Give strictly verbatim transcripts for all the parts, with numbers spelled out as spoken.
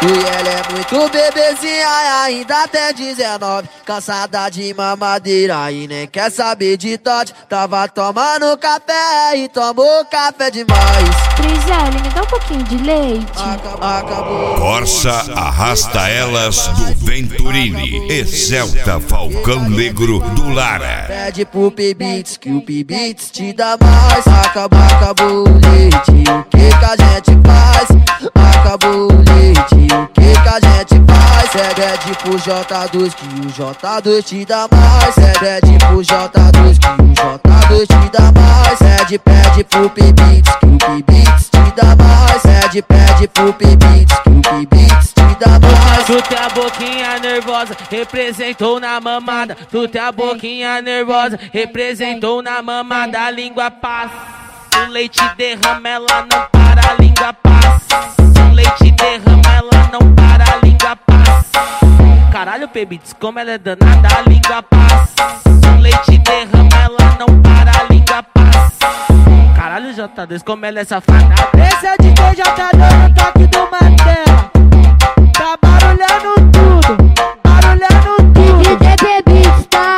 E ela é muito bebezinha e ainda tem dezenove. Cansada de mamadeira e nem quer saber de tote. Tava tomando café e tomou café demais. Trizelle, me dá um pouquinho de leite. Acabou. Corsa Arrasta Elas do Venturini. Excelta Falcão Negro do Lara. Pede pro P-Beats que o P-Beats te dá mais. Acabou, acabou o leite, o que que a gente faz? Acabou o leite, o que que a gente faz? Pede pro J dois que o J dois te dá mais. Pede pro J dois que o J dois te dá mais. Pede, pede pro P-Beats que o P-Beats te dá mais. Pede, pede pro P-Beats que o P-Beats te dá mais. Tu tem a boquinha nervosa, representou na mamada. Tu tem a boquinha nervosa, representou na mamada. A língua passa, o leite derrama, ela não para. A língua passa, o leite derrama, ela não para. A língua passa. Caralho, P-Beats, como ela é danada. A língua passa, o leite derrama, ela não para. A língua passa. Caralho, J dois, como ela é safada. Esse é D J J dois no toque do Mandela. Tá barulhando tudo, barulhando tudo. D J P-Beats, tá?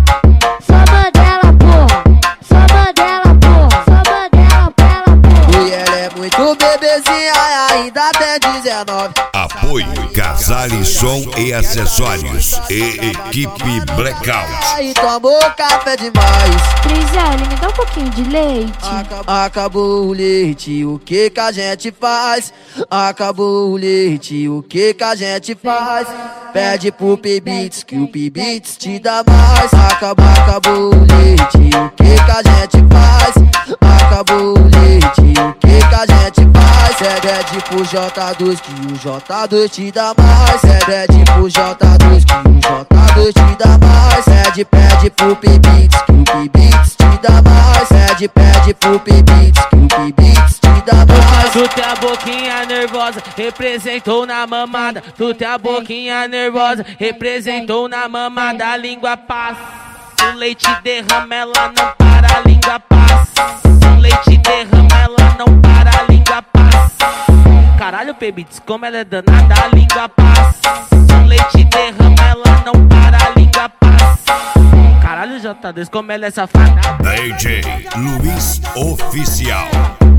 Só Mandela, porra. Só Mandela, porra. Só Mandela, pela porra. E ela é muito bebezinha e ainda tem dezenove. Apoio Casale Som e Acessórios e Equipe Blackout. E tomou café demais. Trizelle, me dá um pouquinho de leite. Acabou o leite, o que que a gente faz? Acabou o leite, o que que a gente faz? Pede pro P-Beats que o P-Beats te dá mais. Acabou, acabou o leite, o que que a gente faz? Acabou o leite, o que que a gente faz? Pede pro J dois que o J dois te dá mais. Pede pro J dois que o J dois te dá mais. Pede, pede pro P-Beats que o P-Beats te dá mais. Pede, pede pro P-Beats que o P-Beats te dá mais. Tu tem a boquinha nervosa, representou na mamada. Tu tem a boquinha nervosa, representou na mamada. A língua passa, o leite derrama, ela não para. A língua passa, o leite derrama, ela não para. A língua passa. Caralho, P-Beats, como ela é danada. A língua passa, o leite derrama, ela não para. A língua passa. Caralho, J dois, como ela é safada. D J Luiz Oficial.